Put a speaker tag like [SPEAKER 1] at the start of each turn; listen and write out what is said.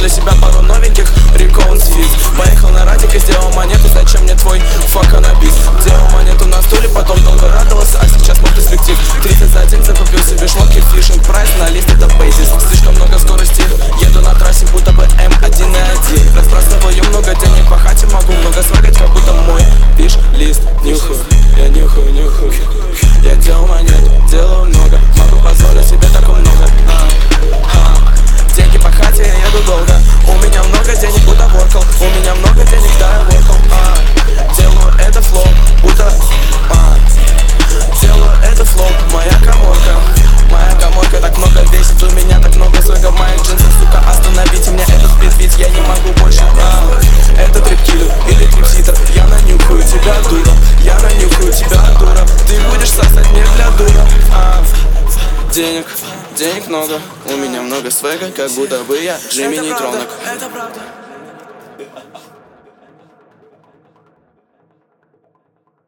[SPEAKER 1] для себя пару новеньких Реконс фит. Поехал на радик и сделал монету. Зачем мне твой факанабис? Делал монету на стуле, потом долго радовался, а сейчас мой перспектив. 30 за день закупил себе шмотки, фишинг прайс на лист это бейзис. Слишком много скорости, еду на трассе, будто бы М1.1. Разбрасываю много денег, пахать могу, много свагать, как будто мой виш-лист. Нюхаю, я нюхаю. Я делал монет, делаю много, могу позволить себе такое много. Деньги пахать, я еду долго. У меня много денег, будто воркал. У меня много денег, да, я воркал. Делаю это флоу, будто делаю это флоу, моя коморка. Моя коморка так много весит, у меня так много свега в моих джинсах, сука, остановите мне этот бит, ведь я не могу больше. Это трип-киллер или трип-ситер, я нанюхаю тебя, дура. Я нанюхаю тебя, дура. Ты будешь сосать не для дура. Денег много, у меня много свега, как будто бы я Джимми Нейтронок.
[SPEAKER 2] Это правда.